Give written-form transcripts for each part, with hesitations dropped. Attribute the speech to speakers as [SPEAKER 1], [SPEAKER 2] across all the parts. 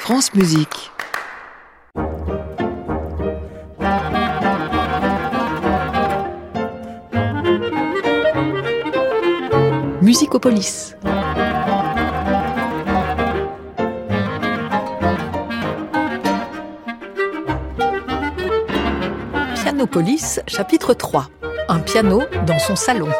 [SPEAKER 1] France Musique. Musicopolis. Pianopolis, chapitre 3. Un piano dans son salon.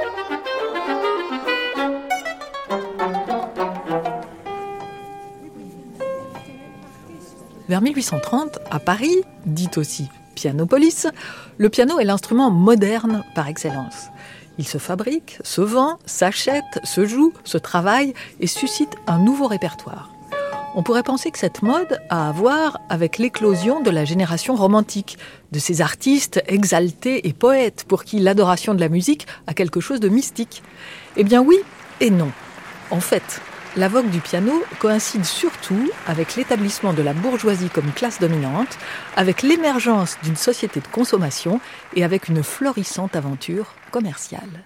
[SPEAKER 1] Vers 1830, à Paris, dit aussi Pianopolis, le piano est l'instrument moderne par excellence. Il se fabrique, se vend, s'achète, se joue, se travaille et suscite un nouveau répertoire. On pourrait penser que cette mode a à voir avec l'éclosion de la génération romantique, de ces artistes exaltés et poètes pour qui l'adoration de la musique a quelque chose de mystique. Eh bien oui et non. En fait, la vogue du piano coïncide surtout avec l'établissement de la bourgeoisie comme classe dominante, avec l'émergence d'une société de consommation et avec une florissante aventure commerciale.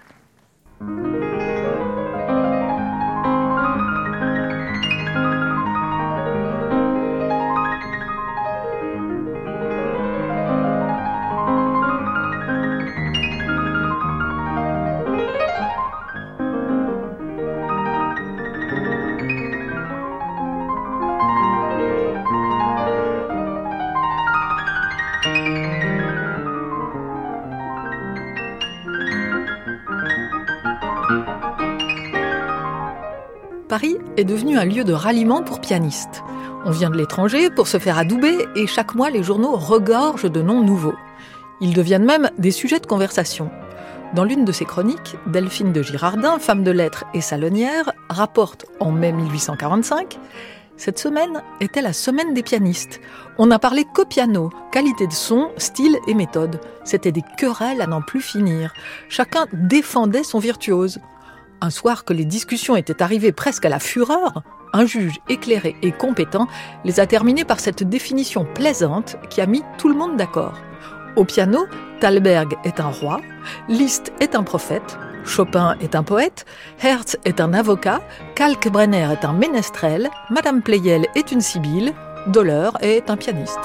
[SPEAKER 1] Paris est devenu un lieu de ralliement pour pianistes. On vient de l'étranger pour se faire adouber et chaque mois les journaux regorgent de noms nouveaux. Ils deviennent même des sujets de conversation. Dans l'une de ses chroniques, Delphine de Girardin, femme de lettres et salonnière, rapporte en mai 1845 « Cette semaine était la semaine des pianistes. On n'a parlé qu'au piano, qualité de son, style et méthode. C'était des querelles à n'en plus finir. Chacun défendait son virtuose. Un soir que les discussions étaient arrivées presque à la fureur, un juge éclairé et compétent les a terminées par cette définition plaisante qui a mis tout le monde d'accord. Au piano, Thalberg est un roi, Liszt est un prophète, Chopin est un poète, Herz est un avocat, Kalkbrenner est un ménestrel, Madame Pleyel est une sibylle, Doller est un pianiste.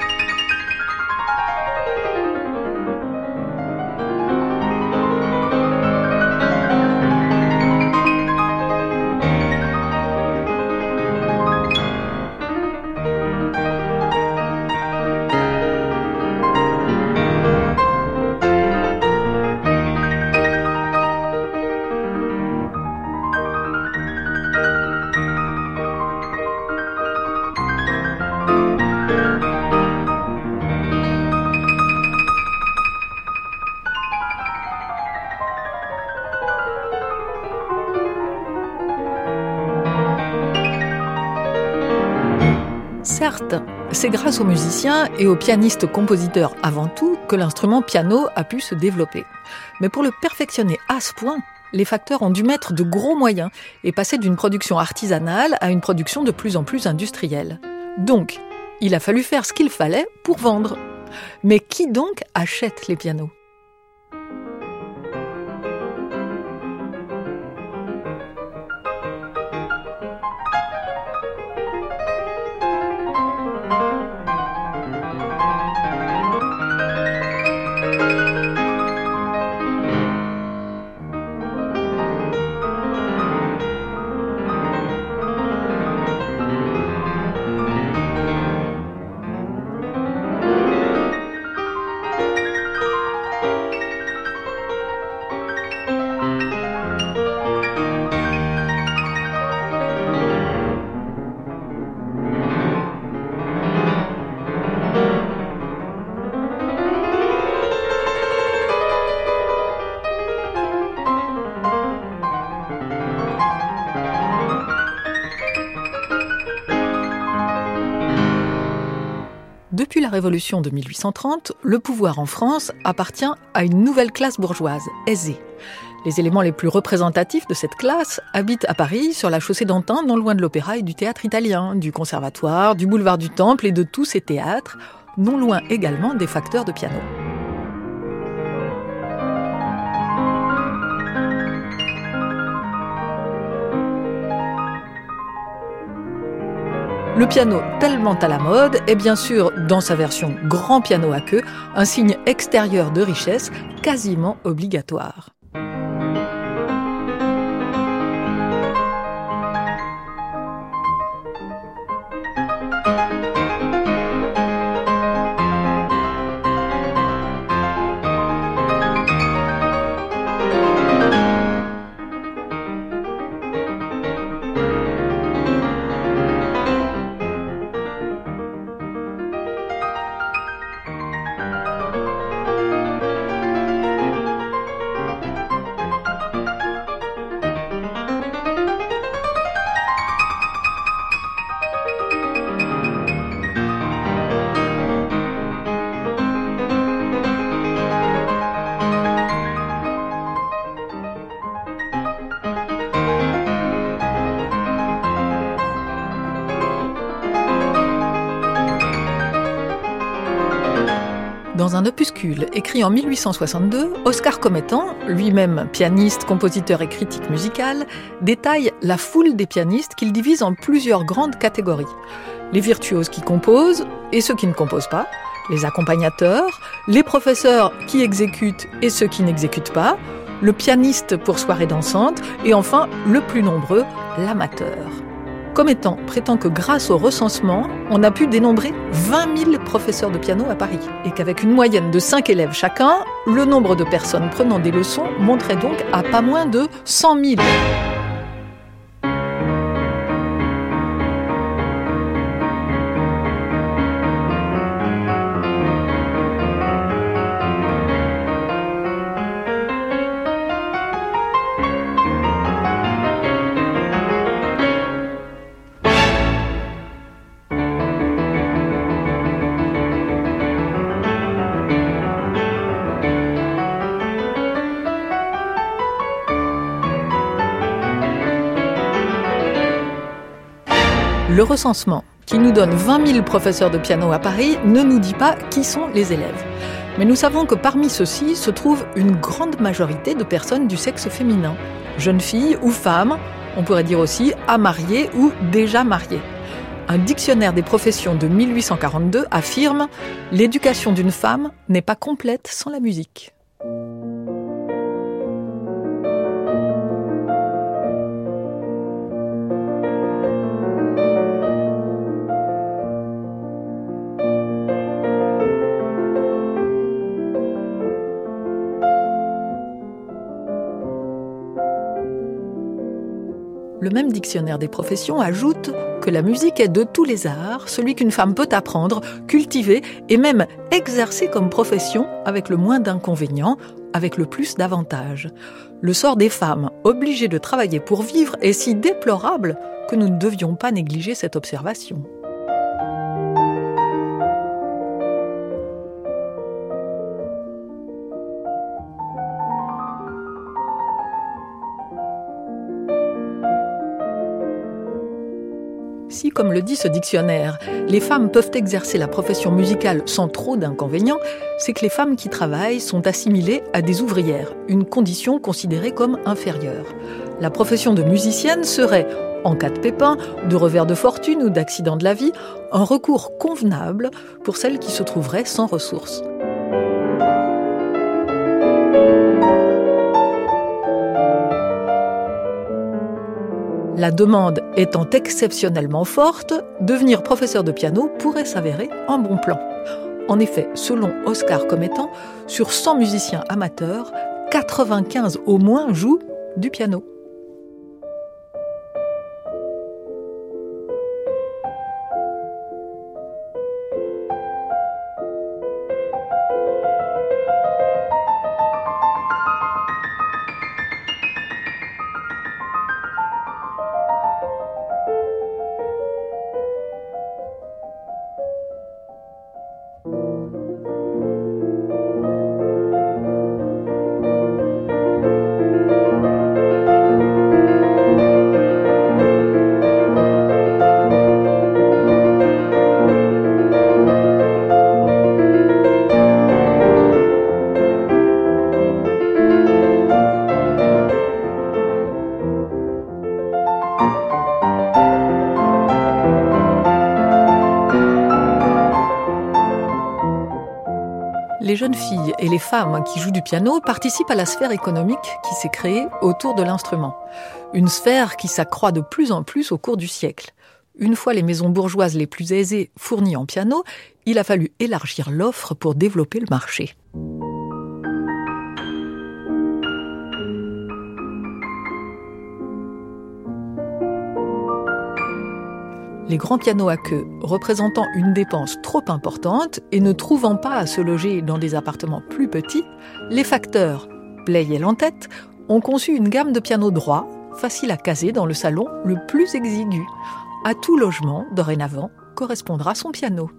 [SPEAKER 1] Certes, c'est grâce aux musiciens et aux pianistes-compositeurs avant tout que l'instrument piano a pu se développer. Mais pour le perfectionner à ce point, les facteurs ont dû mettre de gros moyens et passer d'une production artisanale à une production de plus en plus industrielle. Donc, il a fallu faire ce qu'il fallait pour vendre. Mais qui donc achète les pianos ? Depuis la Révolution de 1830, le pouvoir en France appartient à une nouvelle classe bourgeoise, aisée. Les éléments les plus représentatifs de cette classe habitent à Paris, sur la chaussée d'Antin, non loin de l'Opéra et du Théâtre Italien, du Conservatoire, du boulevard du Temple et de tous ces théâtres, non loin également des facteurs de piano. Le piano tellement à la mode est bien sûr, dans sa version grand piano à queue, un signe extérieur de richesse quasiment obligatoire. Dans un opuscule écrit en 1862, Oscar Comettan, lui-même pianiste, compositeur et critique musical, détaille la foule des pianistes qu'il divise en plusieurs grandes catégories. Les virtuoses qui composent et ceux qui ne composent pas, les accompagnateurs, les professeurs qui exécutent et ceux qui n'exécutent pas, le pianiste pour soirée dansante et enfin, le plus nombreux, l'amateur. Comettan prétend que grâce au recensement, on a pu dénombrer 20 000 professeurs de piano à Paris et qu'avec une moyenne de 5 élèves chacun, le nombre de personnes prenant des leçons monterait donc à pas moins de 100 000. Le recensement, qui nous donne 20 000 professeurs de piano à Paris, ne nous dit pas qui sont les élèves. Mais nous savons que parmi ceux-ci se trouve une grande majorité de personnes du sexe féminin, jeunes filles ou femmes, on pourrait dire aussi à marier ou déjà mariées. Un dictionnaire des professions de 1842 affirme « L'éducation d'une femme n'est pas complète sans la musique ». Le même dictionnaire des professions ajoute que la musique est de tous les arts, celui qu'une femme peut apprendre, cultiver et même exercer comme profession avec le moins d'inconvénients, avec le plus d'avantages. Le sort des femmes obligées de travailler pour vivre est si déplorable que nous ne devions pas négliger cette observation. Si, comme le dit ce dictionnaire, les femmes peuvent exercer la profession musicale sans trop d'inconvénients, c'est que les femmes qui travaillent sont assimilées à des ouvrières, une condition considérée comme inférieure. La profession de musicienne serait, en cas de pépin, de revers de fortune ou d'accident de la vie, un recours convenable pour celles qui se trouveraient sans ressources. La demande étant exceptionnellement forte, devenir professeur de piano pourrait s'avérer un bon plan. En effet, selon Oscar Comettan, sur 100 musiciens amateurs, 95 au moins jouent du piano. jeunes filles et les femmes qui jouent du piano participent à la sphère économique qui s'est créée autour de l'instrument. Une sphère qui s'accroît de plus en plus au cours du siècle. Une fois les maisons bourgeoises les plus aisées fournies en piano, il a fallu élargir l'offre pour développer le marché. Les grands pianos à queue, représentant une dépense trop importante et ne trouvant pas à se loger dans des appartements plus petits, les facteurs, Pleyel en tête, ont conçu une gamme de pianos droits, faciles à caser dans le salon le plus exigu. À tout logement, dorénavant, correspondra son piano.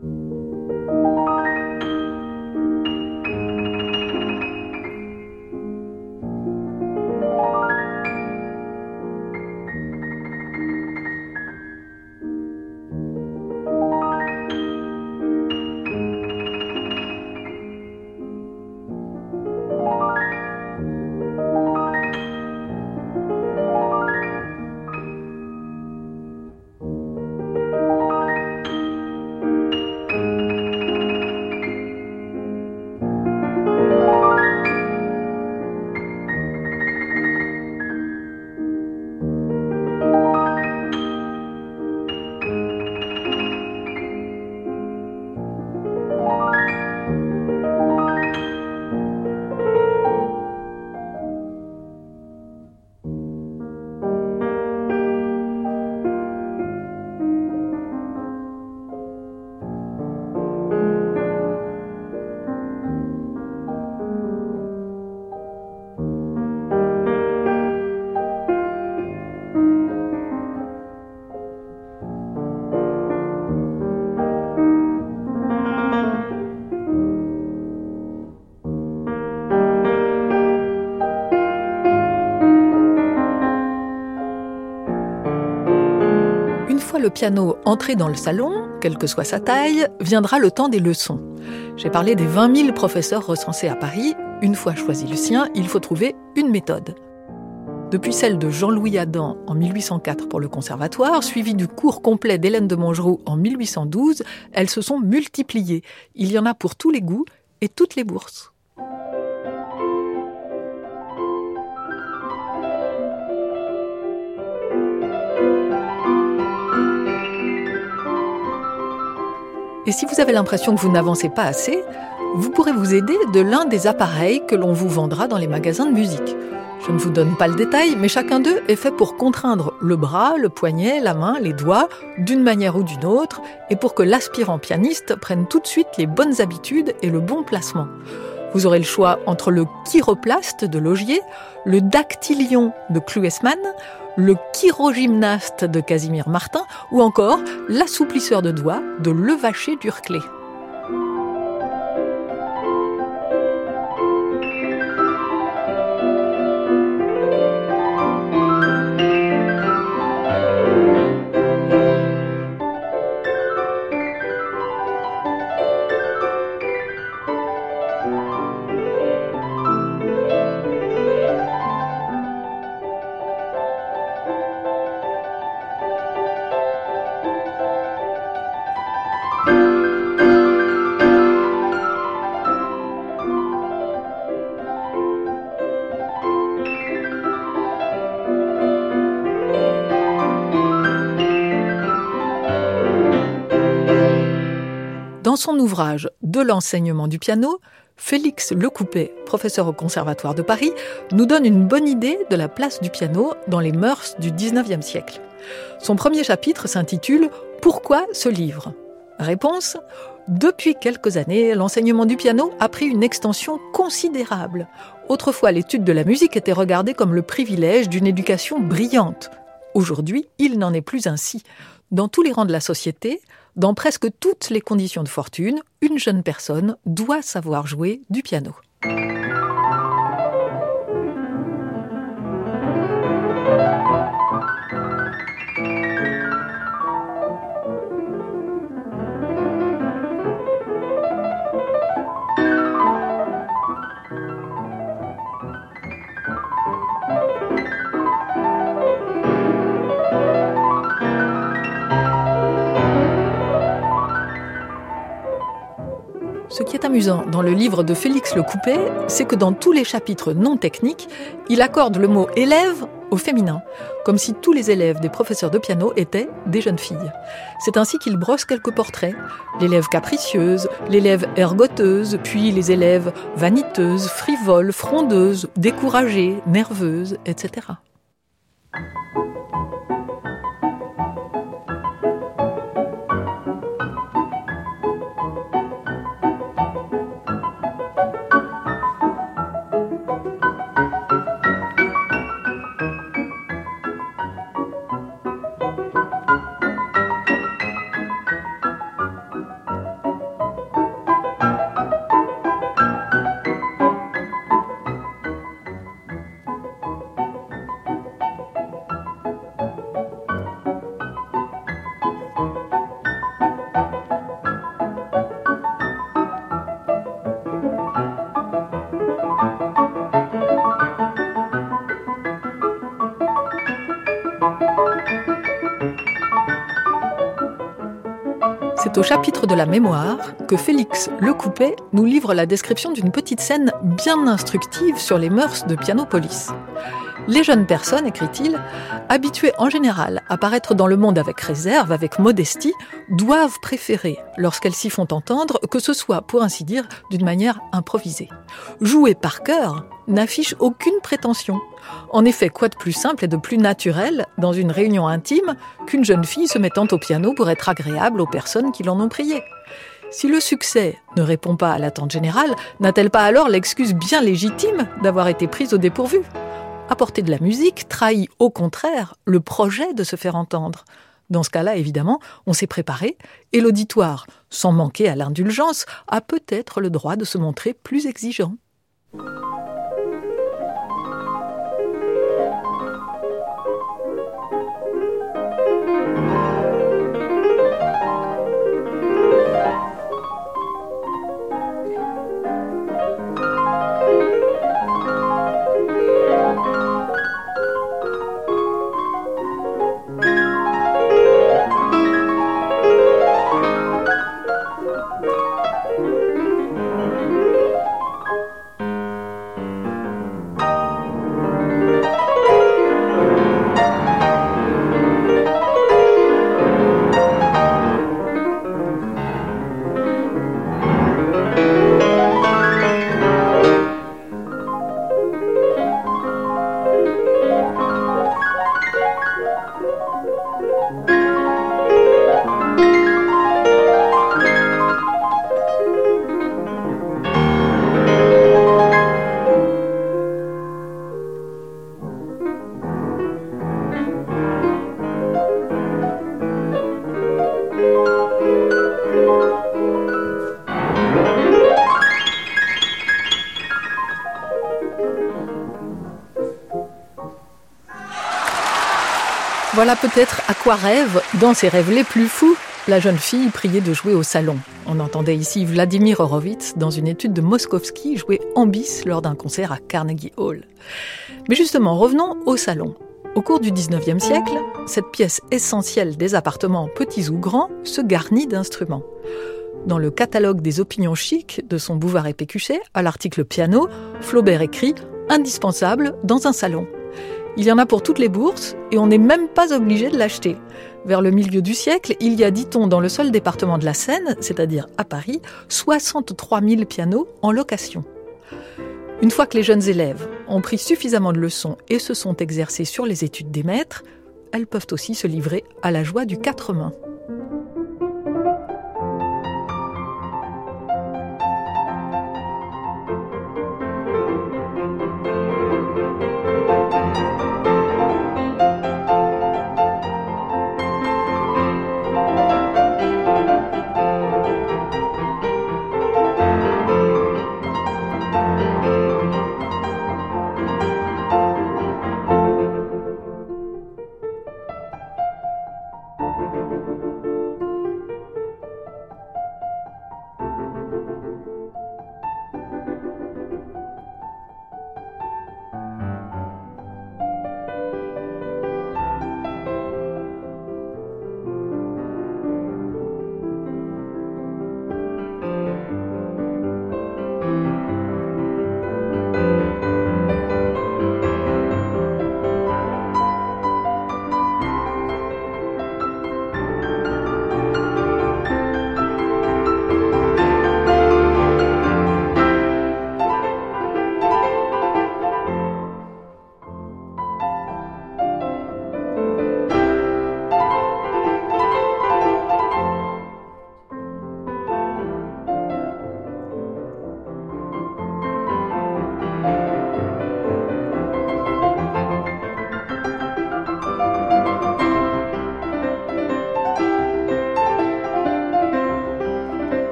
[SPEAKER 1] Le piano entré dans le salon, quelle que soit sa taille, viendra le temps des leçons. J'ai parlé des 20 000 professeurs recensés à Paris. Une fois choisi le sien, il faut trouver une méthode. Depuis celle de Jean-Louis Adam en 1804 pour le conservatoire, suivie du cours complet d'Hélène de Montgeroux en 1812, elles se sont multipliées. Il y en a pour tous les goûts et toutes les bourses. Et si vous avez l'impression que vous n'avancez pas assez, vous pourrez vous aider de l'un des appareils que l'on vous vendra dans les magasins de musique. Je ne vous donne pas le détail, mais chacun d'eux est fait pour contraindre le bras, le poignet, la main, les doigts, d'une manière ou d'une autre, et pour que l'aspirant pianiste prenne tout de suite les bonnes habitudes et le bon placement. Vous aurez le choix entre le chiroplaste de Laugier, le dactylion de Kluesmann, le chirogymnaste de Casimir Martin ou encore l'assouplisseur de doigts de Levaché d'Urclé. Dans son ouvrage « De l'enseignement du piano », Félix Lecoupet, professeur au Conservatoire de Paris, nous donne une bonne idée de la place du piano dans les mœurs du XIXe siècle. Son premier chapitre s'intitule « Pourquoi ce livre ?» Réponse : depuis quelques années, l'enseignement du piano a pris une extension considérable. Autrefois, l'étude de la musique était regardée comme le privilège d'une éducation brillante. Aujourd'hui, il n'en est plus ainsi. Dans tous les rangs de la société, dans presque toutes les conditions de fortune, une jeune personne doit savoir jouer du piano. Ce qui est amusant dans le livre de Félix Lecoupet, c'est que dans tous les chapitres non techniques, il accorde le mot « élève » au féminin, comme si tous les élèves des professeurs de piano étaient des jeunes filles. C'est ainsi qu'il brosse quelques portraits. L'élève capricieuse, l'élève ergoteuse, puis les élèves vaniteuses, frivoles, frondeuses, découragées, nerveuses, etc. C'est au chapitre de la mémoire que Félix Lecoupet nous livre la description d'une petite scène bien instructive sur les mœurs de Pianopolis. Les jeunes personnes, écrit-il, habituées en général à paraître dans le monde avec réserve, avec modestie, doivent préférer, lorsqu'elles s'y font entendre, que ce soit, pour ainsi dire, d'une manière improvisée. Jouer par cœur n'affiche aucune prétention. En effet, quoi de plus simple et de plus naturel, dans une réunion intime, qu'une jeune fille se mettant au piano pour être agréable aux personnes qui l'en ont priée ? Si le succès ne répond pas à l'attente générale, n'a-t-elle pas alors l'excuse bien légitime d'avoir été prise au dépourvu ? Apporter de la musique trahit au contraire le projet de se faire entendre. Dans ce cas-là, évidemment, on s'est préparé et l'auditoire, sans manquer à l'indulgence, a peut-être le droit de se montrer plus exigeant. Voilà peut-être à quoi rêve, dans ses rêves les plus fous, la jeune fille priée de jouer au salon. On entendait ici Vladimir Horowitz dans une étude de Moskowski jouer en bis lors d'un concert à Carnegie Hall. Mais justement, revenons au salon. Au cours du XIXe siècle, cette pièce essentielle des appartements petits ou grands se garnit d'instruments. Dans le catalogue des opinions chics de son Bouvard et Pécuchet, à l'article piano, Flaubert écrit « indispensable dans un salon ». Il y en a pour toutes les bourses et on n'est même pas obligé de l'acheter. Vers le milieu du siècle, il y a, dit-on, dans le seul département de la Seine, c'est-à-dire à Paris, 63 000 pianos en location. Une fois que les jeunes élèves ont pris suffisamment de leçons et se sont exercés sur les études des maîtres, elles peuvent aussi se livrer à la joie du quatre mains.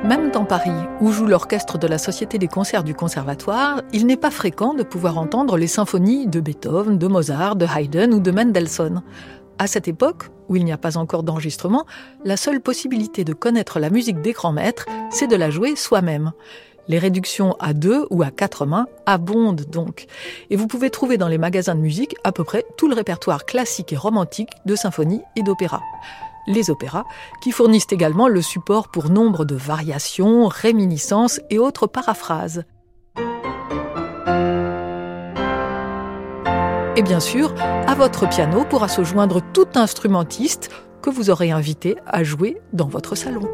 [SPEAKER 1] Même dans Paris, où joue l'orchestre de la Société des concerts du Conservatoire, il n'est pas fréquent de pouvoir entendre les symphonies de Beethoven, de Mozart, de Haydn ou de Mendelssohn. À cette époque, où il n'y a pas encore d'enregistrement, la seule possibilité de connaître la musique des grands maîtres, c'est de la jouer soi-même. Les réductions à 2 ou à 4 mains abondent donc. Et vous pouvez trouver dans les magasins de musique à peu près tout le répertoire classique et romantique de symphonie et d'opéra. Les opéras, qui fournissent également le support pour nombre de variations, réminiscences et autres paraphrases. Et bien sûr, à votre piano pourra se joindre tout instrumentiste que vous aurez invité à jouer dans votre salon.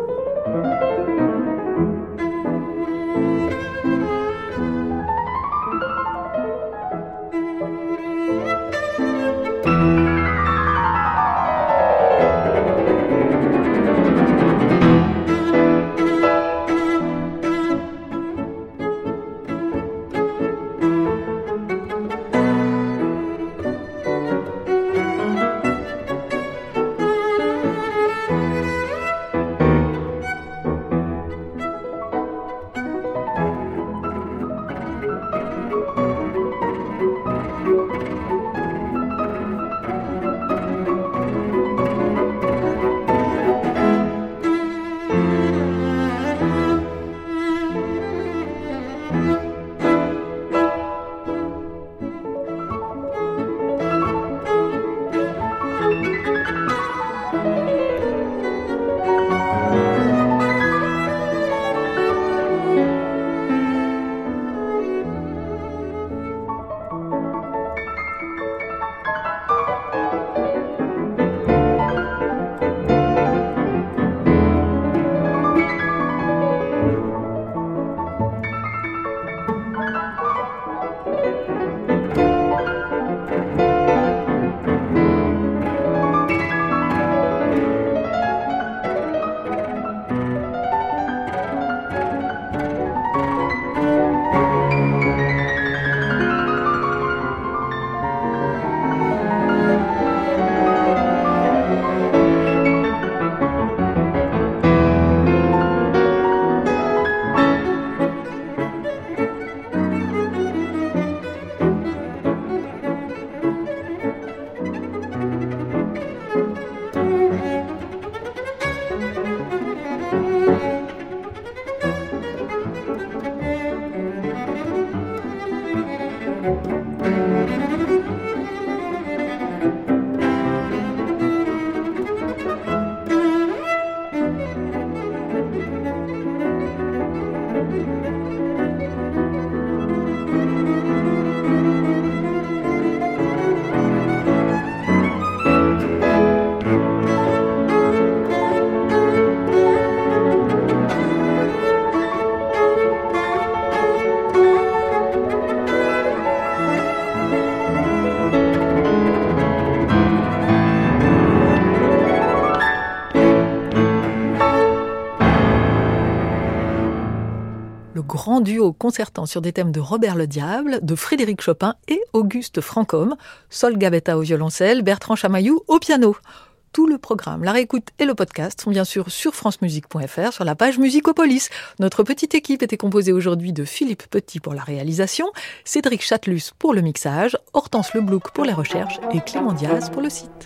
[SPEAKER 1] Grand duo concertant sur des thèmes de Robert le Diable, de Frédéric Chopin et Auguste Franchomme, Sol Gavetta au violoncelle, Bertrand Chamaillou au piano. Tout le programme, la réécoute et le podcast sont bien sûr sur francemusique.fr sur la page Musicopolis. Notre petite équipe était composée aujourd'hui de Philippe Petit pour la réalisation, Cédric Chatelus pour le mixage, Hortense Leblouc pour les recherches et Clément Diaz pour le site.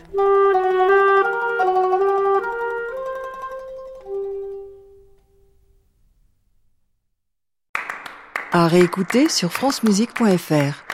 [SPEAKER 2] À réécouter sur francemusique.fr.